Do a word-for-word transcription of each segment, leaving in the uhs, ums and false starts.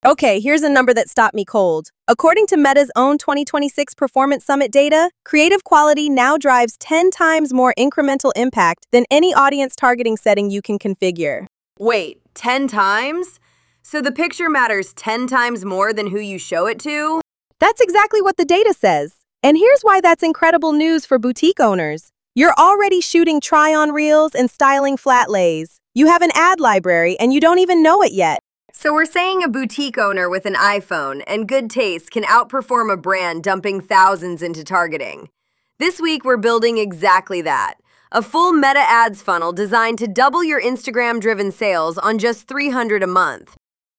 Okay, here's a number that stopped me cold. According to Meta's own twenty twenty-six Performance Summit data, creative quality now drives ten times more incremental impact than any audience targeting setting you can configure. Wait, ten times? So the picture matters ten times more than who you show it to? That's exactly what the data says. And here's why that's incredible news for boutique owners. You're already shooting try-on reels and styling flat lays. You have an ad library and you don't even know it yet. So we're saying a boutique owner with an iPhone and good taste can outperform a brand dumping thousands into targeting. This week, we're building exactly that. A full Meta Ads funnel designed to double your Instagram-driven sales on just three hundred dollars a month.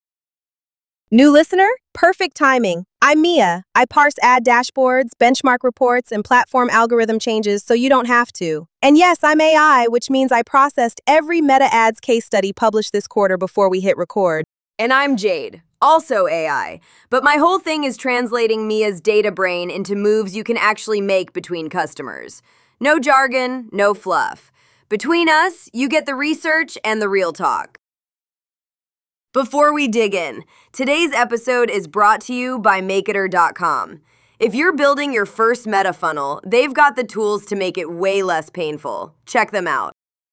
New listener? Perfect timing. I'm Mia. I parse ad dashboards, benchmark reports, and platform algorithm changes so you don't have to. And yes, I'm A I, which means I processed every Meta Ads case study published this quarter before we hit record. And I'm Jade, also A I. But my whole thing is translating Mia's data brain into moves you can actually make between customers. No jargon, no fluff. Between us, you get the research and the real talk. Before we dig in, today's episode is brought to you by Makeiter dot com. If you're building your first Meta funnel, they've got the tools to make it way less painful. Check them out.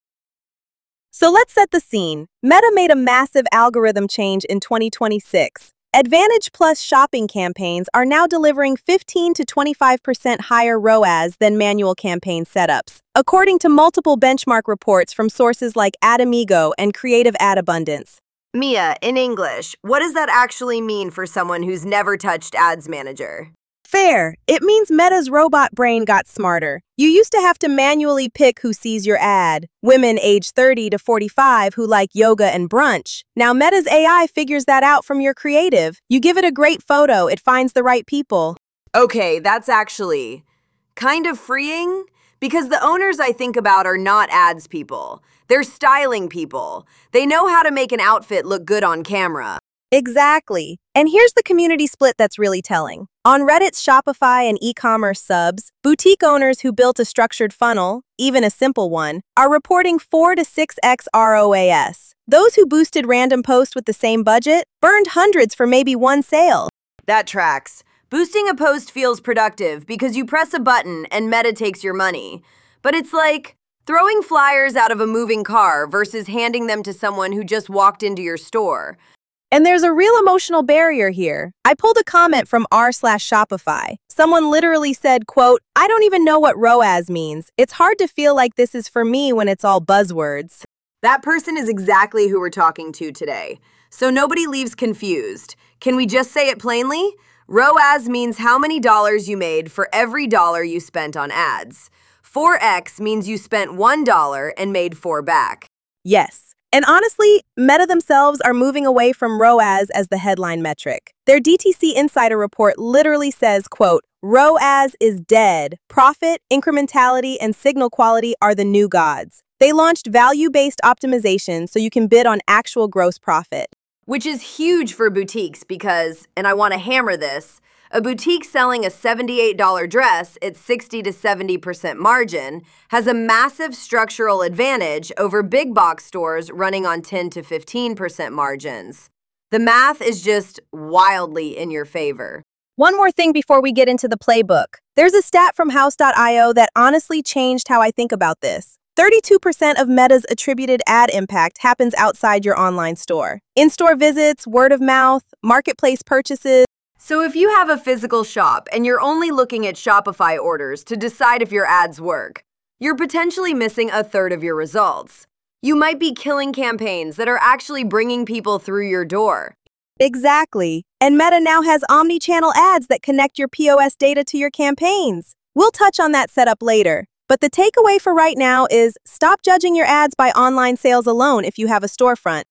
So let's set the scene. Meta made a massive algorithm change in twenty twenty-six. Advantage Plus shopping campaigns are now delivering fifteen to twenty-five percent higher R O A S than manual campaign setups, according to multiple benchmark reports from sources like Adamigo and Creative Ad Abundance. Mia, in English, what does that actually mean for someone who's never touched Ads Manager? Fair. It means Meta's robot brain got smarter. You used to have to manually pick who sees your ad. Women age thirty to forty-five who like yoga and brunch. Now Meta's A I figures that out from your creative. You give it a great photo, it finds the right people. Okay, that's actually kind of freeing, because the owners I think about are not ads people. They're styling people. They know how to make an outfit look good on camera. Exactly. And here's the community split that's really telling. On Reddit's Shopify and e-commerce subs, boutique owners who built a structured funnel, even a simple one, are reporting four to six x R O A S. Those who boosted random posts with the same budget burned hundreds for maybe one sale. That tracks. Boosting a post feels productive because you press a button and Meta takes your money. But it's like throwing flyers out of a moving car versus handing them to someone who just walked into your store. And there's a real emotional barrier here. I pulled a comment from r slash Shopify. Someone literally said, quote, I don't even know what R O A S means. It's hard to feel like this is for me when it's all buzzwords. That person is exactly who we're talking to today. So nobody leaves confused. Can we just say it plainly? R O A S means how many dollars you made for every dollar you spent on ads. four x means you spent one dollar and made four back. Yes. And honestly, Meta themselves are moving away from R O A S as the headline metric. Their D T C Insider report literally says, quote, R O A S is dead. Profit, incrementality, and signal quality are the new gods. They launched value-based optimization so you can bid on actual gross profit. Which is huge for boutiques because, and I want to hammer this, a boutique selling a seventy-eight dollar dress at sixty to seventy percent margin has a massive structural advantage over big box stores running on ten to fifteen percent margins. The math is just wildly in your favor. One more thing before we get into the playbook. There's a stat from House dot i o that honestly changed how I think about this. thirty-two percent of Meta's attributed ad impact happens outside your online store. In-store visits, word of mouth, marketplace purchases. So if you have a physical shop and you're only looking at Shopify orders to decide if your ads work, you're potentially missing a third of your results. You might be killing campaigns that are actually bringing people through your door. Exactly. And Meta now has omni-channel ads that connect your P O S data to your campaigns. We'll touch on that setup later. But the takeaway for right now is stop judging your ads by online sales alone if you have a storefront.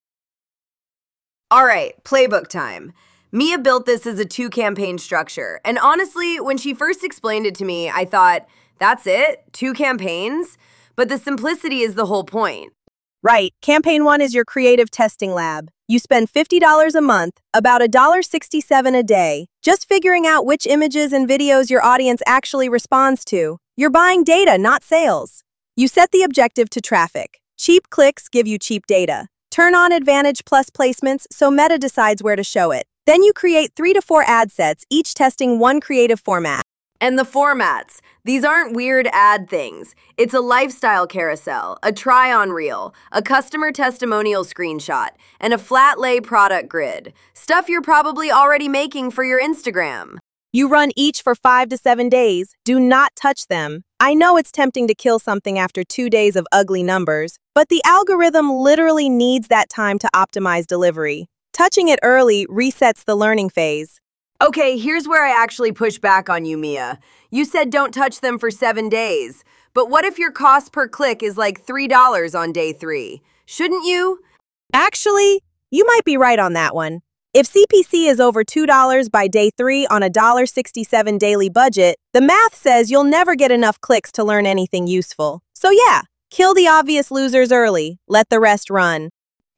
All right, playbook time. Mia built this as a two-campaign structure, and honestly, when she first explained it to me, I thought, that's it? Two campaigns? But the simplicity is the whole point. Right. Campaign one is your creative testing lab. You spend fifty dollars a month, about one dollar and sixty-seven cents a day, just figuring out which images and videos your audience actually responds to. You're buying data, not sales. You set the objective to traffic. Cheap clicks give you cheap data. Turn on Advantage Plus placements so Meta decides where to show it. Then you create three to four ad sets, each testing one creative format. And the formats. These aren't weird ad things. It's a lifestyle carousel, a try-on reel, a customer testimonial screenshot, and a flat lay product grid. Stuff you're probably already making for your Instagram. You run each for five to seven days. Do not touch them. I know it's tempting to kill something after two days of ugly numbers, but the algorithm literally needs that time to optimize delivery. Touching it early resets the learning phase. Okay, here's where I actually push back on you, Mia. You said don't touch them for seven days. But what if your cost per click is like three dollars on day three? Shouldn't you? Actually, you might be right on that one. If C P C is over two dollars by day three on a one dollar sixty-seven daily budget, the math says you'll never get enough clicks to learn anything useful. So yeah, kill the obvious losers early. Let the rest run.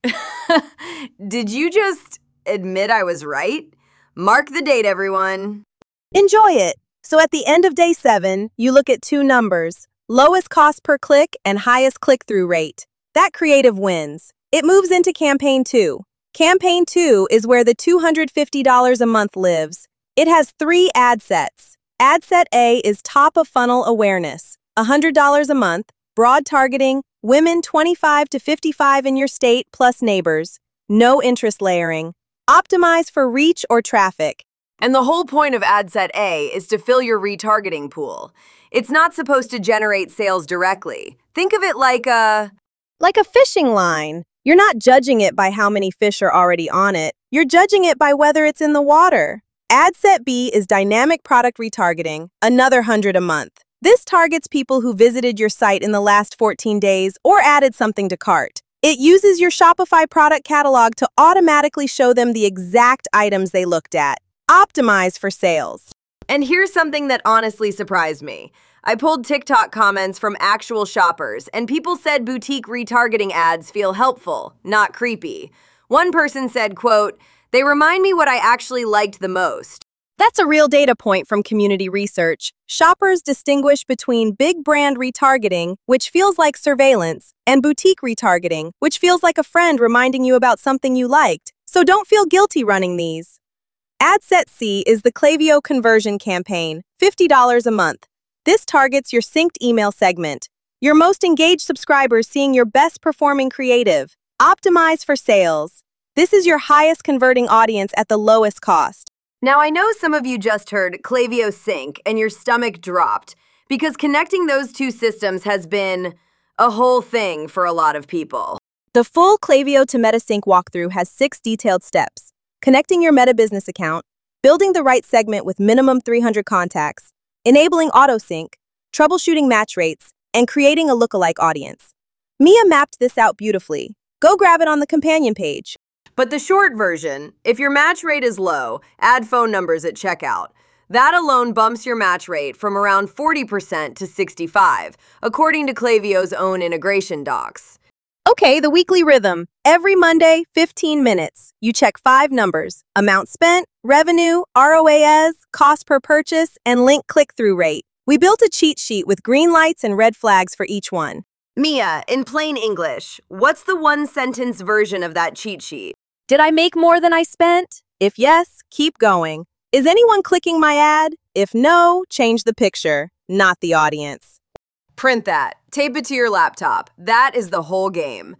Did you just admit I was right? Mark the date, everyone. Enjoy it. So at the end of day seven, you look at two numbers, lowest cost per click and highest click-through rate. That creative wins. It moves into campaign two. Campaign two is where the two hundred fifty dollars a month lives. It has three ad sets. Ad set A is top of funnel awareness, one hundred dollars a month, broad targeting, women twenty-five to fifty-five in your state plus neighbors, no interest layering. Optimize for reach or traffic. And the whole point of Ad Set A is to fill your retargeting pool. It's not supposed to generate sales directly. Think of it like a... Like a fishing line. You're not judging it by how many fish are already on it. You're judging it by whether it's in the water. Ad Set B is dynamic product retargeting, another one hundred dollars a month. This targets people who visited your site in the last fourteen days or added something to cart. It uses your Shopify product catalog to automatically show them the exact items they looked at. Optimize for sales. And here's something that honestly surprised me. I pulled TikTok comments from actual shoppers, and people said boutique retargeting ads feel helpful, not creepy. One person said, quote, "They remind me what I actually liked the most." That's a real data point from community research. Shoppers distinguish between big brand retargeting, which feels like surveillance, and boutique retargeting, which feels like a friend reminding you about something you liked. So don't feel guilty running these. Ad Set C is the Klaviyo conversion campaign, fifty dollars a month. This targets your synced email segment, your most engaged subscribers seeing your best performing creative. Optimize for sales. This is your highest converting audience at the lowest cost. Now, I know some of you just heard Klaviyo Sync and your stomach dropped because connecting those two systems has been a whole thing for a lot of people. The full Klaviyo to MetaSync walkthrough has six detailed steps: connecting your Meta business account, building the right segment with minimum three hundred contacts, enabling auto-sync, troubleshooting match rates, and creating a lookalike audience. Mia mapped this out beautifully. Go grab it on the companion page. But the short version, if your match rate is low, add phone numbers at checkout. That alone bumps your match rate from around forty percent to sixty-five, according to Klaviyo's own integration docs. Okay, the weekly rhythm. Every Monday, fifteen minutes. You check five numbers: amount spent, revenue, R O A S, cost per purchase, and link click-through rate. We built a cheat sheet with green lights and red flags for each one. Mia, in plain English, what's the one-sentence version of that cheat sheet? Did I make more than I spent? If yes, keep going. Is anyone clicking my ad? If no, change the picture, not the audience. Print that. Tape it to your laptop. That is the whole game.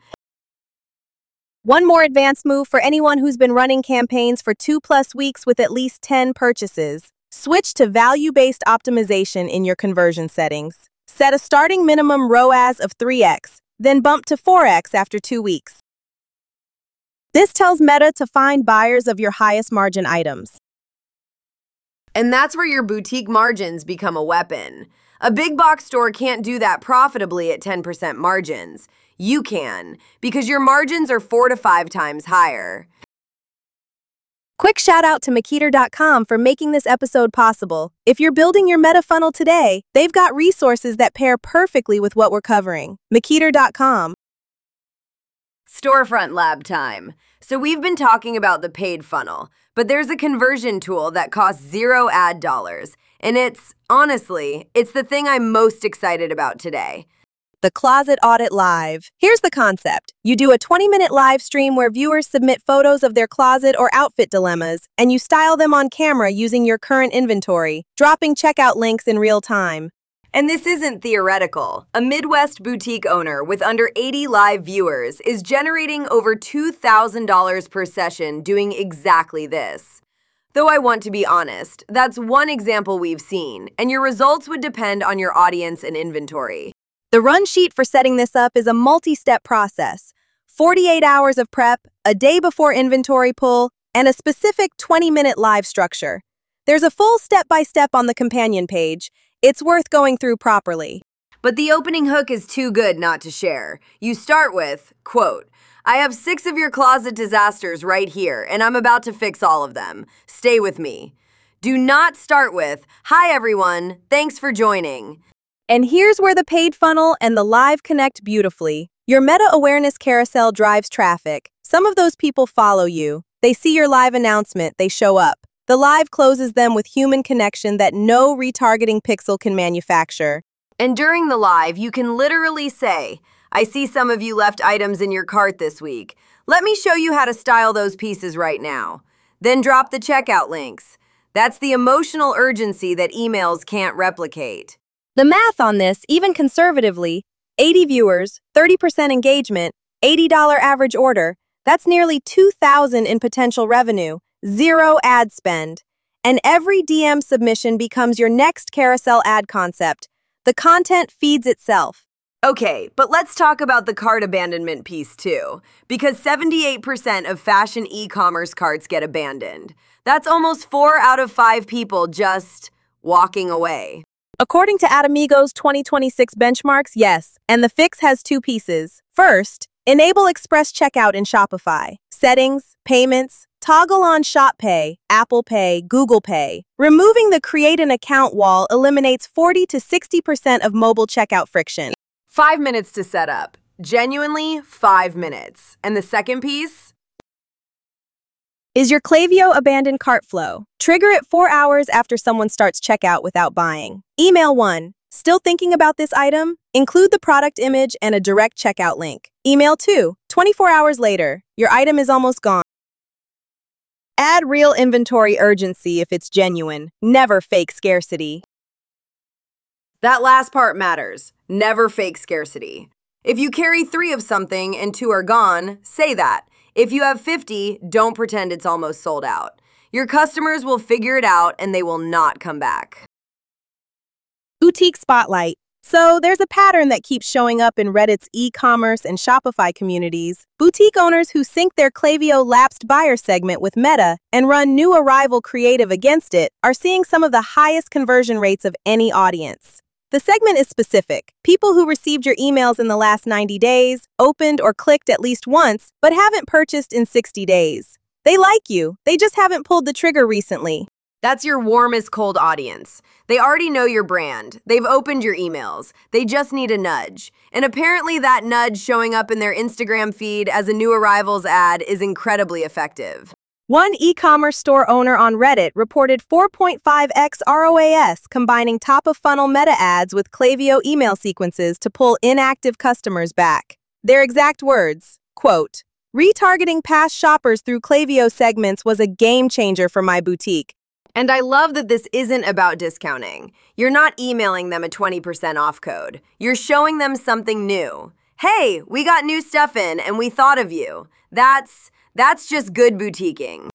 One more advanced move for anyone who's been running campaigns for two plus weeks with at least ten purchases. Switch to value-based optimization in your conversion settings. Set a starting minimum R O A S of three X, then bump to four X after two weeks. This tells Meta to find buyers of your highest margin items. And that's where your boutique margins become a weapon. A big box store can't do that profitably at ten percent margins. You can, because your margins are four to five times higher. Quick shout out to Makiter dot com for making this episode possible. If you're building your Meta funnel today, they've got resources that pair perfectly with what we're covering. Makiter dot com. Storefront lab time. So we've been talking about the paid funnel, but there's a conversion tool that costs zero ad dollars. And it's, honestly, it's the thing I'm most excited about today. the Closet Audit Live. Here's the concept. You do a twenty-minute live stream where viewers submit photos of their closet or outfit dilemmas, and you style them on camera using your current inventory, dropping checkout links in real time. And this isn't theoretical. A Midwest boutique owner with under eighty live viewers is generating over two thousand dollars per session doing exactly this. Though I want to be honest, that's one example we've seen, and your results would depend on your audience and inventory. The run sheet for setting this up is a multi-step process. forty-eight hours of prep, a day before inventory pull, and a specific twenty-minute live structure. There's a full step-by-step on the companion page. It's worth going through properly. But the opening hook is too good not to share. You start with, quote, "I have six of your closet disasters right here, and I'm about to fix all of them. Stay with me." Do not start with, "Hi everyone, thanks for joining." And here's where the paid funnel and the live connect beautifully. Your meta awareness carousel drives traffic. Some of those people follow you. They see your live announcement, they show up. The live closes them with human connection that no retargeting pixel can manufacture. And during the live, you can literally say, "I see some of you left items in your cart this week. Let me show you how to style those pieces right now." Then drop the checkout links. That's the emotional urgency that emails can't replicate. The math on this, even conservatively, eighty viewers, thirty percent engagement, eighty dollars average order, that's nearly two thousand dollars in potential revenue. Zero ad spend. And every D M submission becomes your next carousel ad concept. The content feeds itself. Okay, but let's talk about the cart abandonment piece too, because seventy-eight percent of fashion e-commerce carts get abandoned. That's almost four out of five people just walking away. According to Adamigo's twenty twenty-six benchmarks, yes, and the fix has two pieces. First, enable express checkout in Shopify. Settings, payments, toggle on Shop Pay, Apple Pay, Google Pay. Removing the create an account wall eliminates forty to sixty percent of mobile checkout friction. Five minutes to set up. Genuinely, five minutes. And the second piece? Is your Klaviyo abandoned cart flow? Trigger it four hours after someone starts checkout without buying. Email one. Still thinking about this item? Include the product image and a direct checkout link. Email two. twenty-four hours later. Your item is almost gone. Add real inventory urgency if it's genuine. Never fake scarcity. That last part matters. Never fake scarcity. If you carry three of something and two are gone, say that. If you have fifty, don't pretend it's almost sold out. Your customers will figure it out and they will not come back. Boutique Spotlight. So there's a pattern that keeps showing up in Reddit's e-commerce and Shopify communities. Boutique owners who sync their Klaviyo lapsed buyer segment with Meta and run new arrival creative against it are seeing some of the highest conversion rates of any audience. The segment is specific. People who received your emails in the last ninety days, opened or clicked at least once, but haven't purchased in sixty days. They like you, they just haven't pulled the trigger recently. That's your warmest cold audience. They already know your brand. They've opened your emails. They just need a nudge. And apparently that nudge showing up in their Instagram feed as a new arrivals ad is incredibly effective. One e-commerce store owner on Reddit reported four point five x R O A S combining top-of-funnel meta ads with Klaviyo email sequences to pull inactive customers back. Their exact words, quote, "Retargeting past shoppers through Klaviyo segments was a game changer for my boutique." And I love that this isn't about discounting. You're not emailing them a twenty percent off code. You're showing them something new. Hey, we got new stuff in and we thought of you. That's, that's just good boutiquing.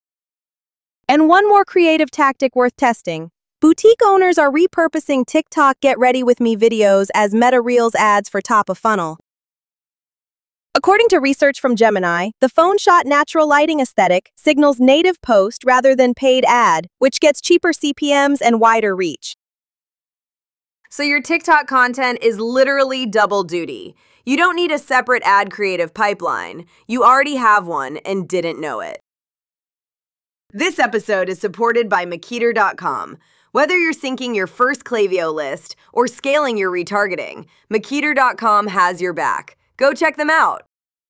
And one more creative tactic worth testing. Boutique owners are repurposing TikTok Get Ready With Me videos as Meta Reels ads for top of funnel. According to research from Gemini, the phone-shot natural lighting aesthetic signals native post rather than paid ad, which gets cheaper C P Ms and wider reach. So your TikTok content is literally double duty. You don't need a separate ad creative pipeline. You already have one and didn't know it. This episode is supported by Makeeter dot com. Whether you're syncing your first Klaviyo list or scaling your retargeting, Makeeter dot com has your back. Go check them out.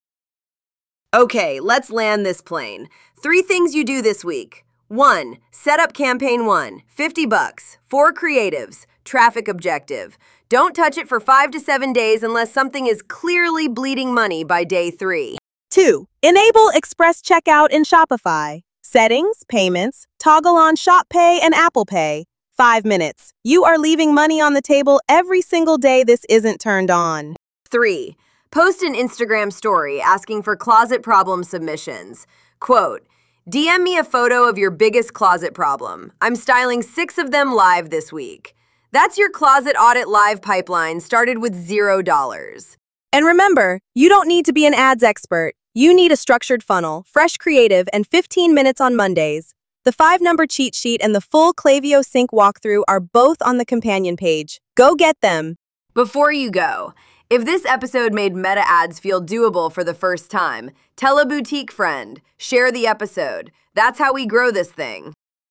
Okay, let's land this plane. Three things you do this week. One, set up campaign one, fifty bucks, four creatives, traffic objective. Don't touch it for five to seven days unless something is clearly bleeding money by day three. two. Enable Express Checkout in Shopify. Settings, payments, toggle on Shop Pay and Apple Pay. Five minutes. You are leaving money on the table every single day this isn't turned on. three. Post an Instagram story asking for closet problem submissions. Quote, D M me a photo of your biggest closet problem. I'm styling six of them live this week. That's your closet audit live pipeline started with zero dollars. And remember, you don't need to be an ads expert. You need a structured funnel, fresh creative, and fifteen minutes on Mondays. The five-number cheat sheet and the full Klaviyo Sync walkthrough are both on the companion page. Go get them. Before you go, if this episode made Meta Ads feel doable for the first time, tell a boutique friend, share the episode. That's how we grow this thing.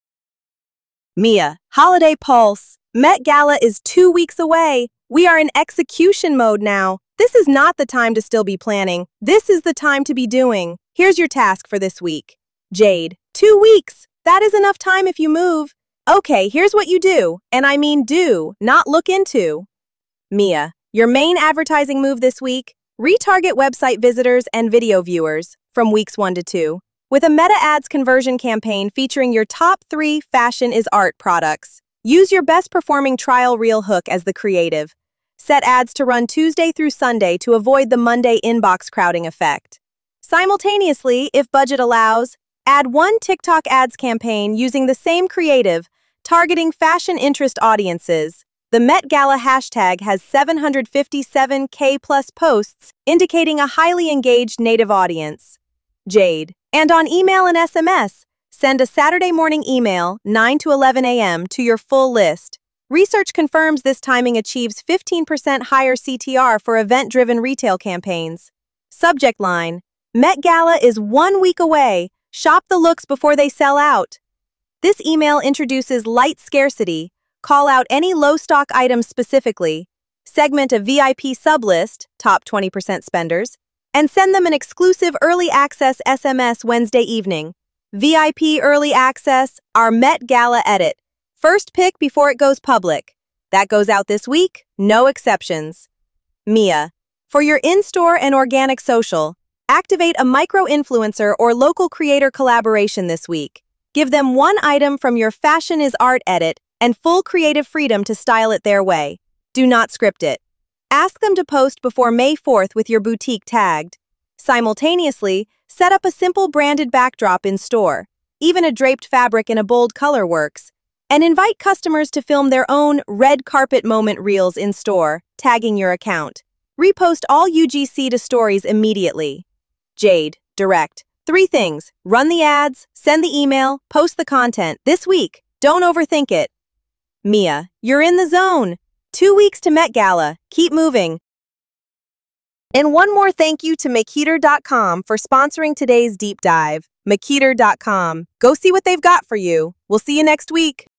Mia, Holiday Pulse. Met Gala is two weeks away. We are in execution mode now. This is not the time to still be planning. This is the time to be doing. Here's your task for this week. Jade, two weeks. That is enough time if you move. Okay, here's what you do. And I mean do, not look into. Mia, your main advertising move this week, retarget website visitors and video viewers from weeks one to two with a Meta Ads conversion campaign featuring your top three fashion is art products. Use your best performing trial reel hook as the creative. Set ads to run Tuesday through Sunday to avoid the Monday inbox crowding effect. Simultaneously, if budget allows, add one TikTok ads campaign using the same creative, targeting fashion interest audiences. The Met Gala hashtag has seven hundred fifty-seven K plus posts, indicating a highly engaged native audience. Jade. And on email and S M S, send a Saturday morning email, nine to eleven a m, to your full list. Research confirms this timing achieves fifteen percent higher C T R for event-driven retail campaigns. Subject line, Met Gala is one week away. Shop the looks before they sell out. This email introduces light scarcity. Call out any low-stock items specifically, segment a V I P sublist, top twenty percent spenders, and send them an exclusive early access S M S Wednesday evening. V I P early access, our Met Gala edit. First pick before it goes public. That goes out this week, no exceptions. Mia, for your in-store and organic social, activate a micro-influencer or local creator collaboration this week. Give them one item from your Fashion is Art edit and full creative freedom to style it their way. Do not script it. Ask them to post before May fourth with your boutique tagged. Simultaneously, set up a simple branded backdrop in store. Even a draped fabric in a bold color works. And invite customers to film their own red carpet moment reels in store, tagging your account. Repost all U G C to stories immediately. Jade, direct. Three things. Run the ads, send the email, post the content. This week. Don't overthink it. Mia, you're in the zone. Two weeks to Met Gala. Keep moving. And one more thank you to Makiter dot com for sponsoring today's deep dive. Makiter dot com. Go see what they've got for you. We'll see you next week.